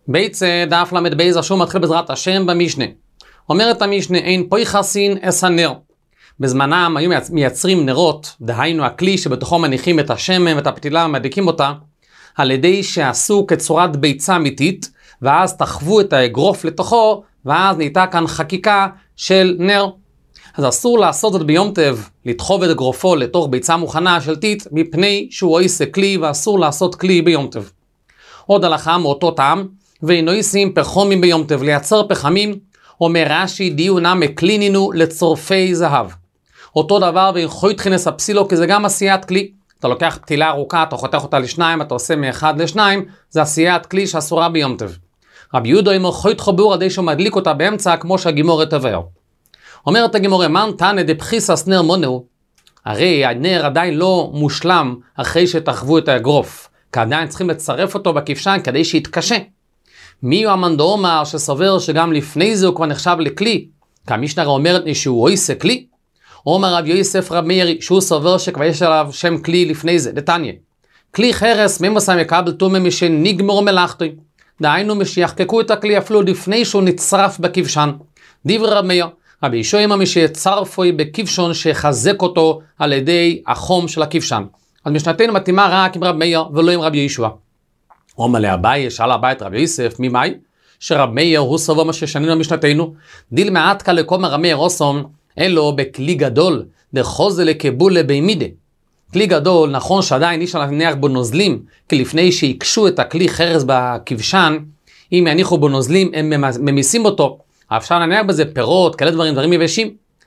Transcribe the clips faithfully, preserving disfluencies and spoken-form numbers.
בית דף למד בייז השום מתחיל בעזרת השם במשנה. אומרת המשנה, אין פויחסין אס הנר. בזמנם היו מייצרים נרות, דהיינו הכלי שבתוכו מניחים את השמן ואת הפתילה ומדליקים אותה, על ידי שעשו כצורת ביצה אמיתית, ואז תחוו את האגרוף לתוכו, ואז נהייתה כאן חקיקה של נר. אז אסור לעשות זאת ביום טב, לדחוב את אגרופו לתוך ביצה מוכנה של טיט, מפני שהוא עושה כלי ואסור לעשות כלי ביום טב. עוד הלכה מאותו טעם, ואינו עושים פחומים ביום טב, לייצר פחמים, אומר רש"י דיונה מקלינינו לצורפי זהב. אותו דבר ואיכוי תכינס הפסילו, כי זה גם עשיית כלי. אתה לוקח פתילה ארוכה, אתה חותך אותה לשניים, אתה עושה מאחד לשניים, זה עשיית כלי שאסורה ביום טב. רבי יהודה אומר חוי תחבור עדי שהוא מדליק אותה באמצע, כמו שהגימורת תבאר. אומרת הגימורת, מן תנא דבחיסס נר מונהו, הרי הנר עדיין לא מושלם אחרי שתחוו את האגרוף, כי עדיין צריכים לצרף אותו בכבשן כדי שיתקשה. מי הוא המאן דאמר שסובר שגם לפני זה הוא כבר נחשב לכלי? כי המשנה אומרת לי שהוא עושה כלי. אומר רב יוסף רב מאיר שהוא סובר שכבר יש עליו שם כלי לפני זה, דתניא. כלי חרס ממוסם יקבל טומאה משנגמור מלאכתו. דהיינו משיחקקו את הכלי אפילו לפני שהוא נצרף בכבשן. דברי רב מאיר, רבי יהושע אמר משיצרפו בכבשן שיחזק אותו על ידי החום של הכבשן. אז משנתנו מתאימה רק עם רב מאיר ולא עם רבי יהושע. אומר לאביי, שאל הבית רבי יוסף, ממאי? שרב מאיר הוא סבור מה ששנינו משנתנו, דיל מעט קל לקום רב מאיר אוסום, אלו בכלי גדול, דחוזה לקבולה בימידה. כלי גדול, נכון שעדיין איש להניח בו נוזלים, כי לפני שיקשו את הכלי חרס בכבשן, אם יניחו בו נוזלים, הם ממיסים אותו, אפשר להניח בזה פירות, כאלה דברים, דברים יבשים.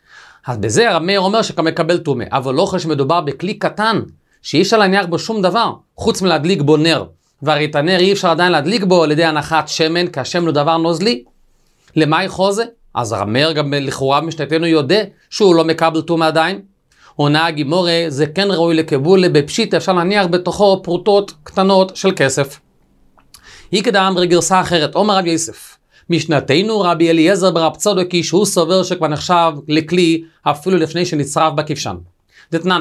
אז בזה רב מאיר אומר שכם מקבל טומאה, אבל לא חושב שמדובר בכלי קטן, שאי אפשר להניח בו שום דבר, חוץ מלהדליק בו נר. והרי את הנר אי אפשר עדיין להדליק בו על ידי הנחת שמן, כי השמן הוא דבר נוזלי. למה יחוזה? אז רב מאיר גם לכאורה משנתנו יודע שהוא לא מקבל טומאה עדיין. עונה הגימורה, זה כן ראוי לקבולה בפשיט, אפשר להניח בתוכו פרוטות קטנות של כסף. היא כדאם גרסה אחרת, אומר רב יוסף, משנתנו רבי אליעזר ברב צדוקי, שהוא סובר שכבר נחשב לכלי אפילו לפני שנצרף בכבשן. דתנן,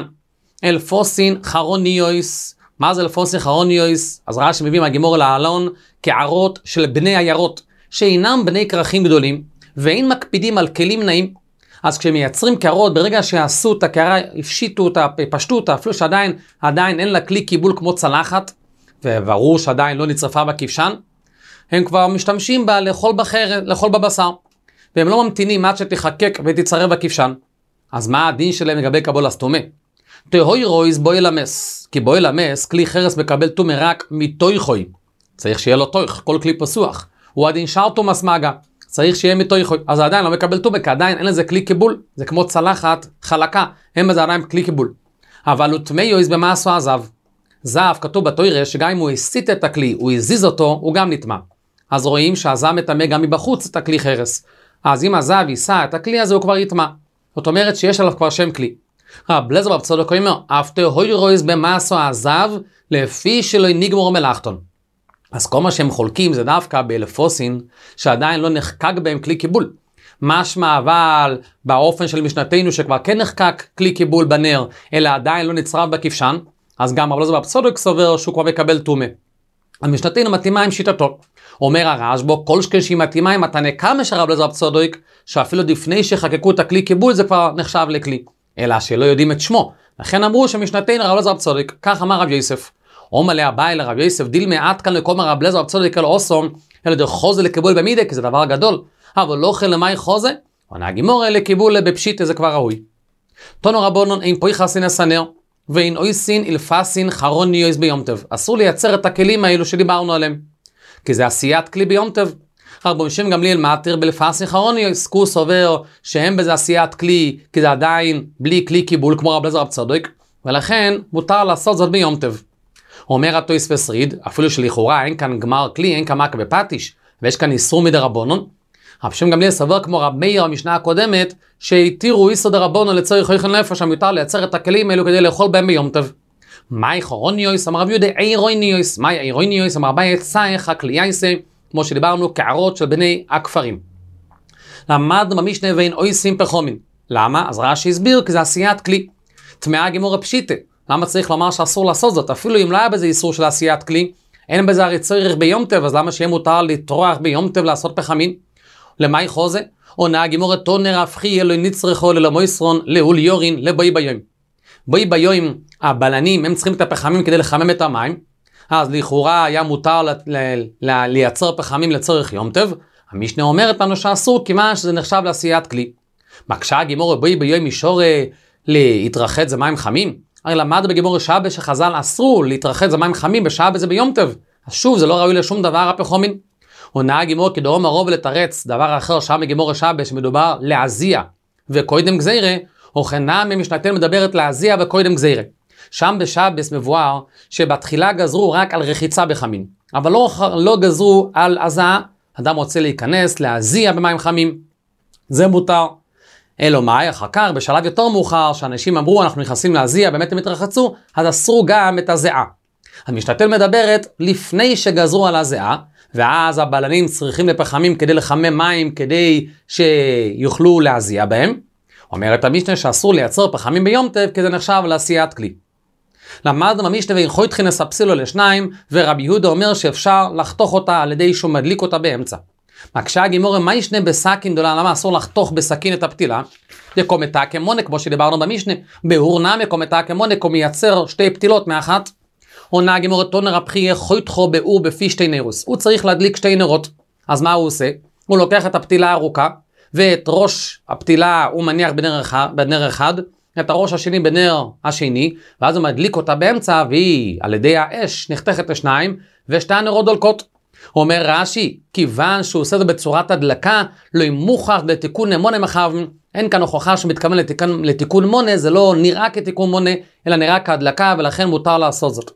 אלפוסין חרוניוס, מה זה אלפוסין חרוניוס? אז ראה שמביאים הגימורה לעלון כערות של בני עיירות, שאינם בני כרכים גדולים, ואין מקפידים על כלים נעים. אז כשמייצרים קערות, ברגע שעשו את הקערה, הפשיטו אותה, פשטו אותה, אפילו שעדיין עדיין אין לה כלי קיבול כמו צלחת, וברור שעדיין לא נצרפה בכבשן, הם כבר משתמשים בה לאכול בחרב, לאכול בבשר, והם לא ממתינים עד שתחקק ותצרב בכבשן. אז מה הדין שלהם לגבי קבול הסתומה? תהוי רויז בוי למס, כי בוי למס, כלי חרס מקבל טומאה רק מתויכוי. צריך שיהיה לו תויך, כל כלי פסוח. הוא עדין שר תומאס מגה, צריך שיהיה מתויכוי. אז עדיין לא מקבל טומאה, כי עדיין אין לזה כלי קיבול. זה כמו צלחת חלקה, הם בזה עדיין כלי קיבול. אבל הוא טמא יויז במה עשו הזב. זב כתוב בתוירה שגם אם הוא הסיט את הכלי, הוא הזיז אותו, הוא גם נטמא. אז רואים שהזב מטמא גם מבחוץ את הכלי חרס. אז אם הזב יישא את הכלי הזה הוא כבר יטמא. זאת אומרת שיש עליו כבר שם כלי. רב אליעזר ברב צדוק אומר, אף תהוי רויז במה עשו הזב, לפי שלא נגמור מלאכתון. אז כל מה שהם חולקים זה דווקא באלפוסין, שעדיין לא נחקק בהם כלי קיבול. משמע אבל באופן של משנתנו שכבר כן נחקק כלי קיבול בנר, אלא עדיין לא נצרב בכבשן, אז גם רב אליעזר ברב צדוק סובר שהוא כבר מקבל טומאה. המשנתנו מתאימה עם שיטתו. אומר הרשב"א, כל שכן שהיא מתאימה עם התנא של רב אליעזר ברב צדוק, שאפילו לפני שחקקו את הכלי קיבול זה כבר נחשב לכלי. אלא שלא יודעים את שמו. לכן אמרו שמשנתנו רב אליעזר ברב צדוק, כך אמר רב יוסף. אומר לאביי לרב יוסף, דיל מעט כאן לקום רב אליעזר ברב צדוק אל אוסום, אלא דחוזה לקבול במידה, כי זה דבר גדול. אבל לא כן למאי חוזה? עונה הגימורה לקבול בפשיטה, זה כבר ראוי. תנו רבונון, אין פויחסין אס הנר, ואין אויסין אלפסין חרוניוס ביום טב. אסור לייצר את הכלים האלו שדיברנו עליהם. כי זה עשיית כלי ביום טב. רבי משה גמליאל מאתר באלפסין חרוניוס, הוא סובר שהם בזה עשיית כלי, כי זה עדיין בלי כלי קיבול כמו רב אליעזר ברב צדוק, ולכן מותר לעשות זאת ביום טב. אומר התוספות ריד, אפילו שלכאורה אין כאן גמר כלי, אין כאן מכה בפטיש, ויש כאן איסור מדרבנן. רבי משה גמליאל סבר כמו רב מאיר המשנה הקודמת, שהתירו איסור דרבנן לצורך הולכן נפש, שמותר לייצר את הכלים האלו כדי לאכול בהם ביום טב. מאי חרוניוס, אמר רב יהודה אירוניוס, מאי אירוניוס, אמר אביי צייך הכלייסה, כמו שדיברנו, קערות של בני הכפרים. למד במשנה ואין אויסים פחומין. למה? אז רש"י הסביר, כי זה עשיית כלי. טמאה גימורה פשיטה. למה צריך לומר שאסור לעשות זאת? אפילו אם לא היה בזה איסור של עשיית כלי, אין בזה הרי צורך ביום טב, אז למה שיהיה מותר לטרוח ביום טב לעשות פחמין? למאי חוזה? עונה הגימורת תונר הפכי אלוהי נצרכו ללמויסרון להול יורין לבוי ביום. בוי ביום הבלנים הם צריכים את הפחמים כדי לחמם את המים, אז לכאורה היה מותר ל- ל- ל- לייצר פחמים לצורך יום טב, המשנה אומרת לנו שאסור כיוון שזה נחשב לעשיית כלי. מקשה הגימורת בוי ביום מישור להתרחץ זה מים חמים? הרי למד בגימורת שבת שחז"ל אסרו להתרחץ זה מים חמים בשבת זה ביום טב, אז שוב זה לא ראוי לשום דבר הפחומין. עונה הגימורת כדרום הרוב לתרץ דבר אחר שם בגימורת שבת שמדובר להזיע וקודם גזירה, או חנם ממשנתנו מדברת להזיע וקודם גזירה. שם בשבס מבואר שבתחילה גזרו רק על רחיצה בחמין, אבל לא, לא גזרו על הזעה. אדם רוצה להיכנס, להזיע במים חמים, זה מותר. אלו מאי, אחר כך בשלב יותר מאוחר שאנשים אמרו אנחנו נכנסים להזיע, באמת הם התרחצו, אז אסרו גם את הזיעה. המשנתנו מדברת לפני שגזרו על הזיעה, ואז הבלנים צריכים לפחמים כדי לחמם מים כדי שיוכלו להזיע בהם. אומרת המשנה שאסור לייצר פחמים ביום טב כי זה נחשב לעשיית כלי. למדנו במשנה והלכו תחין לספסילו לשניים, ורבי יהודה אומר שאפשר לחתוך אותה על ידי שהוא מדליק אותה באמצע. מקשה הגימורה מה ישנה בסכין גדולה, למה אסור לחתוך בסכין את הפתילה? דקומתה כמונה כמו שדיברנו במשנה, בהורנה מקומתה כמונה הוא מייצר שתי פתילות מאחת. עונה הגימורה תונר הפחי חויתחו באור בפי שתי נרוס, הוא צריך להדליק שתי נרות. אז מה הוא עושה? הוא לוקח את הפתילה הארוכה ואת ראש הפתילה הוא מניח בנר אחד, בנר אחד, את הראש השני בנר השני, ואז הוא מדליק אותה באמצע, והיא על ידי האש נחתכת לשניים, ושתי הנרות דולקות. אומר רש"י, כיוון שהוא עושה את זה בצורת הדלקה, לא ימוכח לתיקון מונה מחב, אין כאן הוכחה שמתכוון לתיקון, לתיקון מונה, זה לא נראה כתיקון מונה, אלא נראה כהדלקה, ולכן מותר לעשות זאת.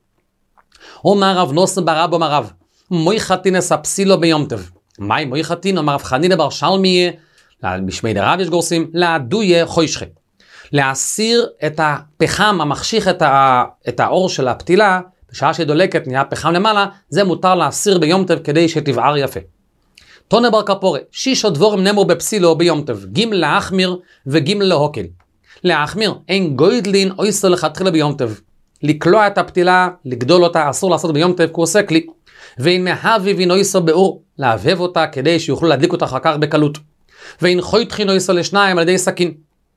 אומר רב נוסן ברב אומר רב, מוי חתינס הפסילו ביום טב. מהי מוי חתין? אומר רב חנינא בר שלמיה, בשמי דרב יש גורסים, לעדויה חוישכה. להסיר את הפחם המחשיך את, ה, את האור של הפתילה, בשעה שדולקת נהיה פחם למעלה, זה מותר להסיר ביום טב כדי שתבער יפה. תונה בר כפורי, שישו דבורם נאמרו בפסילו ביום טב, גימל להחמיר וגימל להוקל. להחמיר, אין גוידלין או איסו לכתחילה ביום טב. לקלוע את הפתילה, לגדול אותה, אסור לעשות ביום טב, כי הוא עושה כלי. ואין מהבי וינו איסו באור, להבהב אותה כדי שיוכלו להדליק אותה אחר כך בקלות. ואין חוי תחינו איסו לשניים על ידי סכין.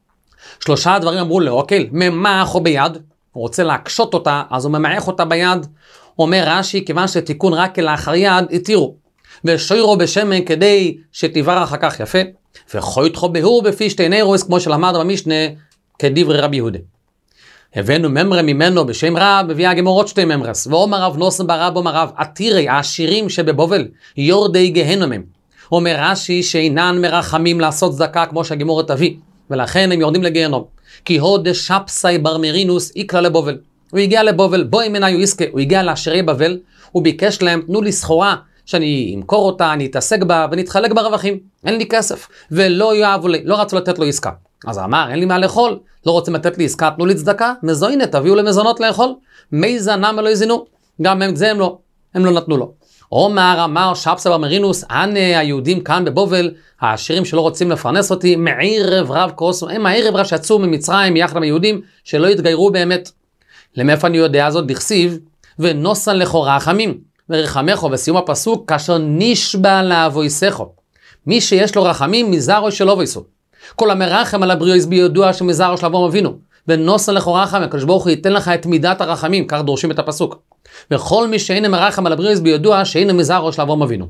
שלושה דברים אמרו לו, אוקיי, ממח או ביד, הוא רוצה להקשות אותה, אז הוא ממח אותה ביד. אומר רש"י, כיוון שתיקון רק לאחר יד, התירו. ושוירו בשמן כדי שתיבר אחר כך יפה, וחויתחו בהור בפי שתי נרוס, כמו שלמד במשנה, כדברי רבי יהודה. הבאנו ממרה ממנו בשם רב, מביא הגמורות שתי ממרס, ואומר רב נוסן ברב אומר רב, עתירי העשירים שבבובל, יורדי גהנום הם. אומר רש"י שאינן מרחמים לעשות צדקה כמו שהגמורת תביא, ולכן הם יורדים לגיהנום. כי הוד שפסי ברמרינוס איקלה לבובל. הוא הגיע לבובל, בואי מנהיו עסקה, הוא הגיע לעשירי בבל, הוא ביקש להם, תנו לי סחורה, שאני אמכור אותה, אני אתעסק בה, ונתחלק ברווחים. אין לי כסף, ולא יאהבו לי, לא רצו לתת לו עסקה. אז אמר, אין לי מה לאכול, לא רוצים לתת לי עסקה, תנו לי צדקה, מזוינת, תביאו למזונות לאכול. מי זנם ולא יזינו, גם הם, זה הם לא, הם לא נתנו לו. אומר, אמר שפסי ברמרינוס, הנה היהודים כאן בבובל, העשירים שלא רוצים לפרנס אותי, מערב רב כוסו, הם הערב רב שיצאו ממצרים יחד עם היהודים, שלא יתגיירו באמת. למאיפה אני יודע זאת? דכסיב, ונוסן לכו רחמים, ורחמךו, וסיום הפסוק, כאשר נשבע לאבויסךו. מי שיש לו רחמים, מזרעו שלא בויסו. כל המרחם על הבריאו ביודע שמזרעו של אברהם אבינו, ונוסן לכו רחמים, הקדוש ברוך הוא ייתן לך את מידת הרחמים, כך דורשים את הפסוק. וכל מי שאין מרחם על הבריאו ביודע שאין מזרעו של אברהם אבינו.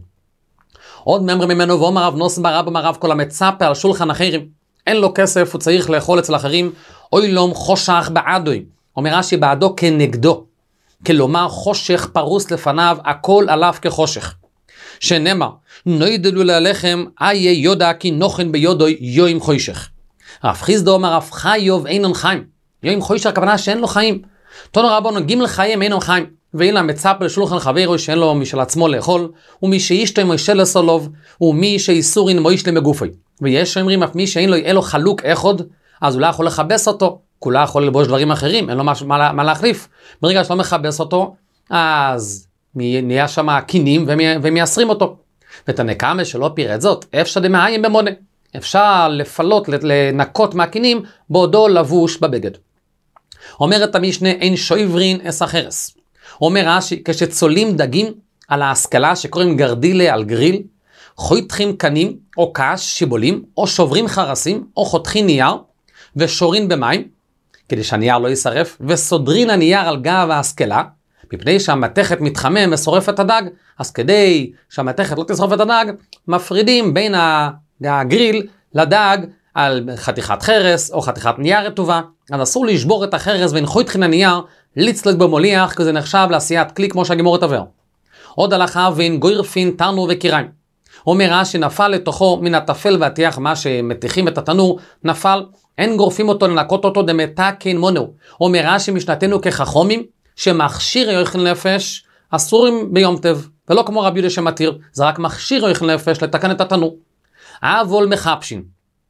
עוד מאמר ממנו ואומר רב נוסן ברב אומר רב כל המצפה על שולחן אחרים, אין לו כסף, הוא צריך לאכול אצל אחרים, אוי לום חושך בעדוי, אומר רש"י בעדו כנגדו, כלומר חושך פרוס לפניו, הכל עליו כחושך. שנאמר, נוידלו ללחם, איה יודע כי נוחן ביודוי יוים חושך. רב חיסדא אומר רב חיוב אינן חיים, יוים חושך הכוונה שאין לו חיים. תנו רבנו גימל חיים אינן חיים, ואין לה מצפה לשולחן חברו שאין לו משל עצמו לאכול, ומי שאישתו מוישל לסולוב, ומי שאיסורין מויש למגופי. ויש שאומרים אף מי שאין לו, אין לו חלוק אחד, אז הוא לא יכול לחבס אותו, כולה יכול ללבוש דברים אחרים, אין לו מה, מה, מה להחליף. ברגע שלא מחבס אותו, אז נהיה שם קינים ומייסרים אותו. ואת הנקמה שלא פירט זאת, אפשר דמהיים במונה. אפשר לפלות, לנקות מהקינים, בעודו לבוש בבגד. אומרת המשנה, אין שויברין אס החרס. אומר רש"י, כשצולים דגים על ההשכלה שקוראים גרדילה על גריל, חותכים קנים או קש שיבולים, או שוברים חרסים, או חותכים נייר, ושורים במים, כדי שהנייר לא יישרף, וסודרין הנייר על גב ההשכלה, מפני שהמתכת מתחמם ושורף את הדג, אז כדי שהמתכת לא תשרוף את הדג, מפרידים בין הגריל לדג על חתיכת חרס או חתיכת נייר רטובה, אז אסור לשבור את החרס ונחותכין הנייר, לצלג במוליח, כי זה נחשב לעשיית כלי כמו שהגימור תבהר. עוד הלכה ואין גוירפין תנור וקיריים. אומר רש"י נפל לתוכו מן התפל והטיח, מה שמתיחים את התנור, נפל, אין גורפים אותו לנקות אותו דמתקן מונו. אומר רש"י משנתנו כחכומים, שמכשיר יאכל נפש, אסורים ביום טב, ולא כמו רבי יהודה שמתיר, זה רק מכשיר יאכל נפש לתקן את התנור. אבל מחפשים.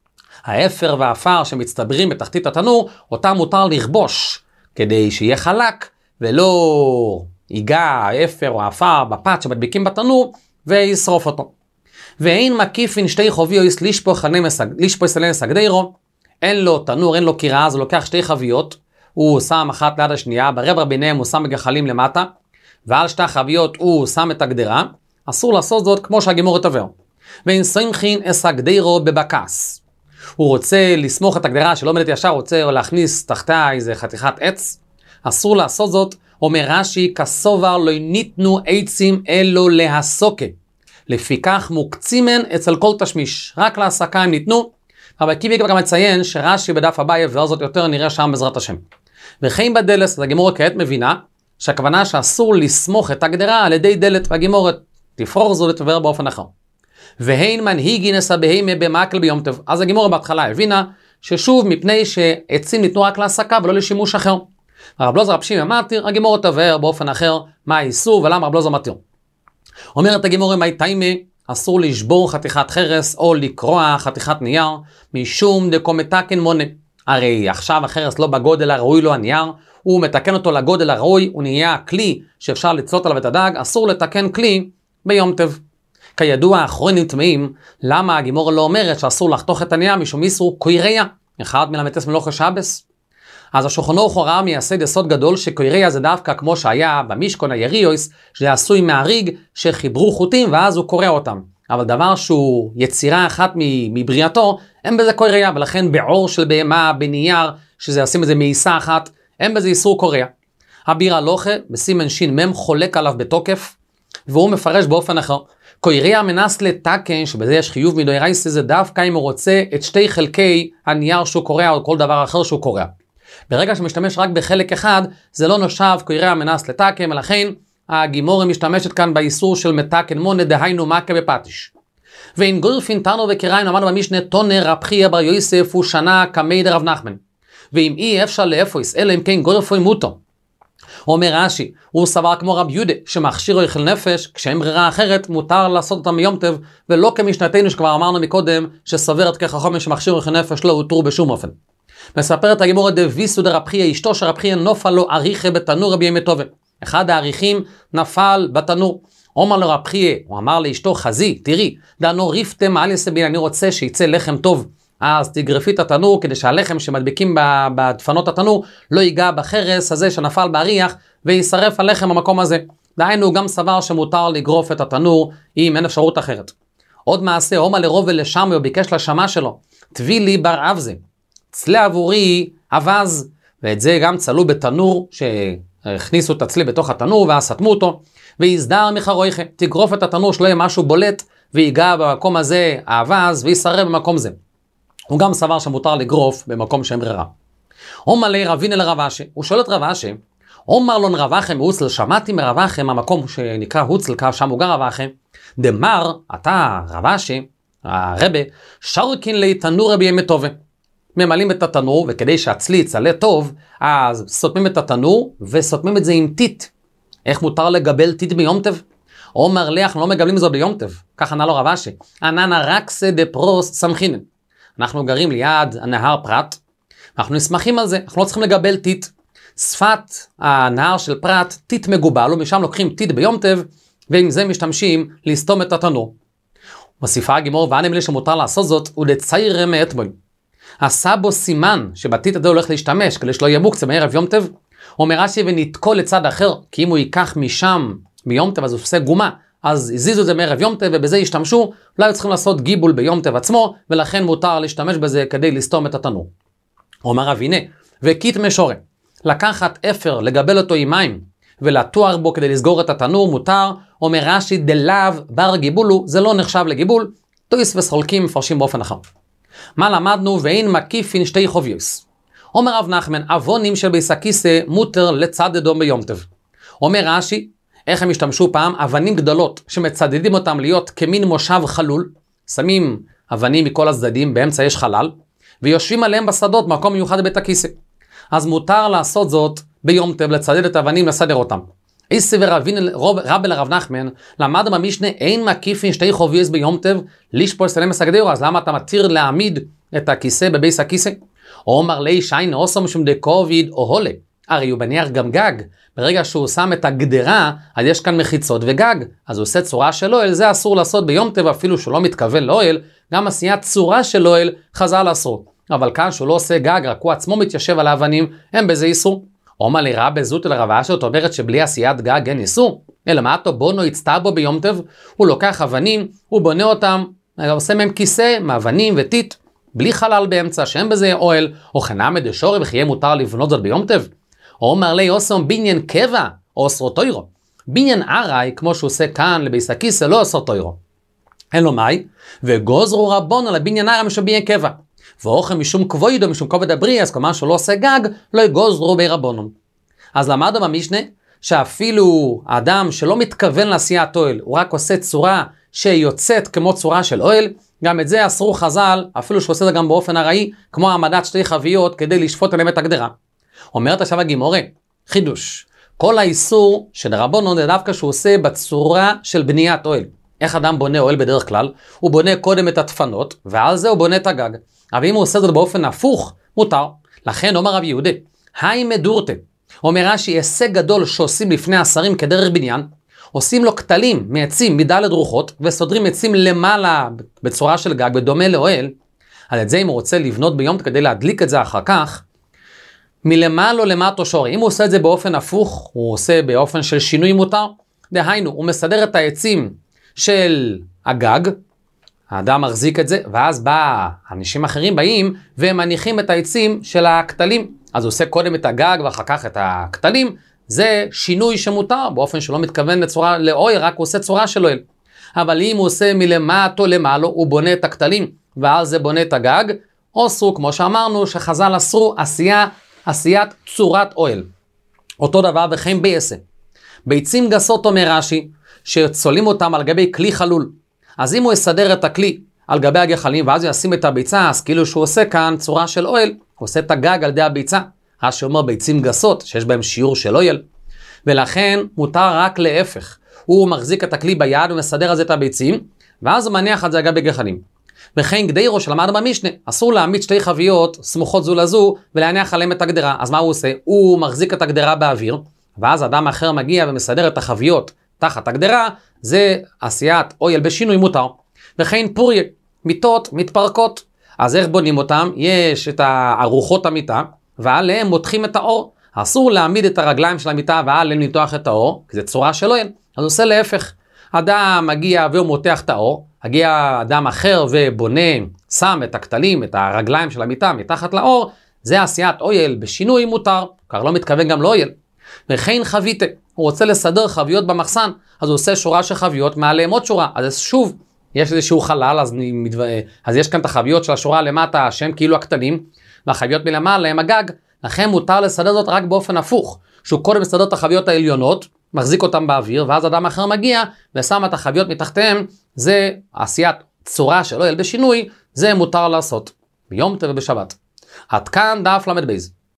האפר והאפר שמצטברים בתחתית התנור, אותם מותר לכבוש, כדי שיהיה חלק, ולא ייגע האפר או האפר בפת שמדביקים בתנור, וישרוף אותו. ואין מקיפין שתי חוביות לשפו יסלם מסגדירו, אין לו תנור, אין לו קירה, אז הוא לוקח שתי חביות, הוא שם אחת ליד השנייה, ברבע ביניהם הוא שם מגחלים למטה, ועל שתי החביות הוא שם את הגדרה, אסור לעשות זאת כמו שהגימור תבהר. ואין סמכין אסגדירו בבקס. הוא רוצה לסמוך את הגדרה שלא עומדת ישר, רוצה להכניס תחתיה איזה חתיכת עץ, אסור לעשות זאת. אומר רש"י, כסובר לא ניתנו עצים אלו להסוקה. לפיכך מוקצימן אצל כל תשמיש, רק להסקה הם ניתנו, אבל קיבי גם מציין שרש"י בדף הבא יבהר זאת יותר, נראה שם בעזרת השם. וכן בדלת, הגימורת כעת מבינה שהכוונה שאסור לסמוך את הגדרה על ידי דלת, והגימורת תפרור זו לתבהר באופן אחר. והן מנהיגין אסבהימה במקל ביום טוב. אז הגימורת בהתחלה הבינה ששוב מפני שעצים ניתנו רק להסקה ולא לשימוש אחר. הרב לוזר רב שמעון מתיר, הגימורת תבהר באופן אחר מה האיסור ולמה רב לוזר מתיר. אומרת הגימורת מי תימה, אסור לשבור חתיכת חרס או לקרוע חתיכת נייר, משום דקומתקן מונה. הרי עכשיו החרס לא בגודל הראוי לו הנייר, הוא מתקן אותו לגודל הראוי, הוא נהיה כלי שאפשר לצלות עליו את הדג, אסור לתקן כלי ביום טב. כידוע האחרונים טמאים, למה הגימורת לא אומרת שאסור לחתוך את הנייר משום איסור קויריה, אחד מלמדס מלאכה שבס. אז השולחן ערוך ראה מייסד יסוד גדול שקויריה זה דווקא כמו שהיה במשכון היריוס, שזה עשוי מהריג שחיברו חוטים ואז הוא קורע אותם. אבל דבר שהוא יצירה אחת מבריאתו, אין בזה קויריה, ולכן בעור של בהמה, בנייר, שזה עושים את זה מעיסה אחת, אין בזה איסור קורע. הביר הלוכה, בסימן שין מם, חולק עליו בתוקף, והוא מפרש באופן אחר. קויריה מנס לתקן, שבזה יש חיוב מדאורייתא, זה דווקא אם הוא רוצה את שתי חלקי הנייר שהוא קורע, או כל דבר אחר שהוא קורע. ברגע שמשתמש רק בחלק אחד, זה לא נושב קויריה מנס לתקן, ולכן הגימורת משתמשת כאן באיסור של מתקן מונה, דהיינו מכה בפטיש. ואין גורפין תנור וקיריים, אמרנו במשנה, תונר רב חייא בר יוסף הוא שנה כמי דרב נחמן. ואם אי אפשר לאפויס, אלא אם כן גורפוי מותו. אומר רש"י, הוא סבר כמו רב יהודה, שמכשיר יאכל נפש, כשאין ברירה אחרת, מותר לעשות אותם מיום טב, ולא כמשנתנו שכבר אמרנו מקודם, שסברת כחכמים שמכשיר יאכל נפש לא הותרו בשום אופן. מספרת הגימורת דוויסו דרב חייא, אשתו שרב חייא נופל לו אריכה בתנור רבי ימי טובה. אחד האריכים נפל בתנור. אומר לו רב חייא, הוא אמר לאשתו, חזי, תראי, דנו ריפתם על יסבין, אני רוצה שיצא לחם טוב. אז תגרפי את התנור כדי שהלחם שמדביקים בדפנות התנור לא ייגע בחרס הזה שנפל באריח וישרף הלחם במקום הזה. דהיינו גם סבר שמותר לגרוף את התנור אם אין אפשרות אחרת. עוד מעשה, אומר לרוב ולשמי, הוא ביקש לשמה שלו, תביא לי בר אבזה, צלה עבורי אבז, ואת זה גם צלו בתנור שהכניסו את הצלי בתוך התנור ואז סתמו אותו, ויסדר מחרויכה, תגרוף את התנור שלא יהיה משהו בולט ויגע במקום הזה האבז וישרף במקום זה. הוא גם סבר שמותר לגרוף במקום שאין ברירה. אומר לי רבין אל רב אשי, הוא שואל את רב אשי, אומר לו רב אחם הוצל, שמעתי מרב אחם, המקום שנקרא הוצל, שם הוא גר רב אחם, דמר, אתה רב אשי, הרבה, שרקין לי תנור רבי ימי טובה. ממלאים את התנור, וכדי שהצלי יצלה טוב, אז סותמים את התנור, וסותמים את זה עם טיט. איך מותר לגבל טיט ביום טב? אומר לי, אנחנו לא מגבלים זאת ביום טב. ככה ענה לו רב אשי, אננה רקסה דפרוס סמכינן. אנחנו גרים ליד הנהר פרת, אנחנו נסמכים על זה, אנחנו לא צריכים לגבל טיט. שפת הנהר של פרת, טיט מגובל, ומשם לוקחים טיט ביום טב, ועם זה משתמשים לסתום את התנור. מוסיפה הגימור, ואני מלי שמותר לעשות זאת, ולציירה מאתמול. עשה בו סימן שבטיט הזה הולך להשתמש, כדי שלא יהיה מוקצה מערב יום טב, אומר רש"י ונתקול לצד אחר, כי אם הוא ייקח משם ביום טוב אז הוא עושה גומה, אז הזיזו את זה מערב יום טוב ובזה ישתמשו, אולי צריכים לעשות גיבול ביום טוב עצמו, ולכן מותר להשתמש בזה כדי לסתום את התנור. אומר רב הנה, וכית משורה, לקחת אפר, לגבל אותו עם מים, ולטוח בו כדי לסגור את התנור מותר, אומר רש"י דלאו בר גיבולו, זה לא נחשב לגיבול, תויס וסחולקים מפרשים באופן אחר. מה למדנו? ואין מקיפין שתי חוביוס. אומר רב נחמן, אבונים של ביס הכיסא מותר לצדדו ביום טוב. אומר רש"י, איך הם השתמשו פעם? אבנים גדולות שמצדדים אותם להיות כמין מושב חלול, שמים אבנים מכל הצדדים, באמצע יש חלל, ויושבים עליהם בשדות, מקום מיוחד בבית הכיסא. אז מותר לעשות זאת ביום טוב, לצדד את האבנים, לסדר אותם. איסי ורבין רב אל הרב נחמן, למד במשנה אין מקיפין שתי חוביוס ביום טוב, לשפול סלם מסגדירו, אז למה אתה מתיר להעמיד את הכיסא בביס הכיסא? אומר לי שיין עושו משום דקוביד או הולה, הרי הוא בניח גם גג, ברגע שהוא שם את הגדרה, אז יש כאן מחיצות וגג, אז הוא עושה צורה של אוהל, זה אסור לעשות ביום טוב, אפילו שהוא לא מתכוון לאוהל, גם עשיית צורה של אוהל חז"ל אסור. אבל כאן שהוא לא עושה גג, רק הוא עצמו מתיישב על האבנים, הם בזה איסור. אומר לי רב בזות אל הרב שאת אומרת שבלי עשיית גג אין איסור, אלא מה אותו בונו יצטע בו ביום טוב, הוא לוקח אבנים, הוא בונה אותם, עושה מהם כיסא, מאבנים וטיט, בלי חלל באמצע, שאין בזה אוהל, או חנמי דשורי וכי יהיה מותר לבנות זאת ביום טוב. אומר לי אוסום בניין קבע, או אוסרו תוירו. בניין עראי, כמו שהוא עושה כאן לביס הכיסא, לא אוסרו תוירו. אין לו מאי, וגוזרו רבון על הבניין עראי משום בניין קבע. ואוכם משום כבוידו, משום כובד הבריא, אז כלומר שהוא לא עושה גג, לא יגוזרו בי רבונם. אז למדנו במשנה, שאפילו האדם שלא מתכוון לעשיית אוהל, הוא רק עושה צורה שיוצאת כמו צורה של אוהל, גם את זה אסרו חז"ל, אפילו שהוא עושה זה גם באופן הראי, כמו העמדת שתי חביות כדי לשפוט עליהם את הגדרה. אומרת עכשיו הגימורה, חידוש, כל האיסור של רבונן זה דווקא שהוא עושה בצורה של בניית אוהל. איך אדם בונה אוהל בדרך כלל? הוא בונה קודם את הדפנות, ועל זה הוא בונה את הגג. אבל אם הוא עושה זאת באופן הפוך, מותר. לכן אומר רב יהודה, היי מדורתה, אומר רש"י, הישג גדול שעושים לפני השרים כדרך בניין, עושים לו כתלים מעצים מדלת רוחות, וסודרים עצים למעלה בצורה של גג, בדומה לאוהל. על את זה אם הוא רוצה לבנות ביום כדי להדליק את זה אחר כך, מלמעלה למטה שורי. אם הוא עושה את זה באופן הפוך, הוא עושה באופן של שינוי מותר. דהיינו, הוא מסדר את העצים של הגג, האדם מחזיק את זה, ואז בא, אנשים אחרים באים ומניחים את העצים של הכתלים. אז הוא עושה קודם את הגג ואחר כך את הכתלים, זה שינוי שמותר, באופן שלא מתכוון לצורה לאוהל, רק הוא עושה צורה של אוהל. אבל אם הוא עושה מלמטה למעלה, הוא בונה את הכתלים, ואז זה בונה את הגג, אסרו, כמו שאמרנו, שחז"ל אסרו עשייה, עשיית צורת אוהל. אותו דבר וכן בעשה. ביצים גסות אומר רש"י, שצולים אותם על גבי כלי חלול. אז אם הוא יסדר את הכלי על גבי הגחלים, ואז הוא ישים את הביצה, אז כאילו שהוא עושה כאן צורה של אוהל, הוא עושה את הגג על ידי הביצה. רש"י אומר ביצים גסות, שיש בהם שיעור של אוהל. ולכן מותר רק להפך. הוא מחזיק את הכלי ביד ומסדר על זה את הביצים, ואז הוא מניח את זה על גבי גחלים. וכן גדירו שלמד במשנה, אסור להעמיד שתי חביות סמוכות זו לזו, ולהניח עליהם את הגדרה. אז מה הוא עושה? הוא מחזיק את הגדרה באוויר, ואז אדם אחר מגיע ומסדר את החביות תחת הגדרה, זה עשיית אוהל בשינוי מותר. וכן פוריה, מיטות מתפרקות. אז איך בונים אותם? יש את ארוחות המיטה, ועליהם מותחים את האור. אסור להעמיד את הרגליים של המיטה ועליהם ניתוח את האור, כי זה צורה של אוהל. אז הוא עושה להפך. אדם מגיע והוא מותח את האור, מגיע אדם אחר ובונה, שם את הכתלים, את הרגליים של המיטה מתחת לאור, זה עשיית אוהל בשינוי מותר, כבר לא מתכוון גם לאוהל. וכן חביתה, הוא רוצה לסדר חביות במחסן, אז הוא עושה שורה של חביות, מעליהם עוד שורה, אז שוב, יש איזשהו חלל, אז, אז יש כאן את החביות של השורה למטה, שהם כאילו הקטנים, והחביות מלמעלה הם הגג, לכן מותר לסדר זאת רק באופן הפוך, שהוא קודם מסדר את החביות העליונות, מחזיק אותם באוויר, ואז אדם אחר מגיע, ושם את החביות מתחתיהם, זה עשיית צורה של אוהל בשינוי, זה מותר לעשות, ביום טוב ובשבת. עד כאן דף למד בייז.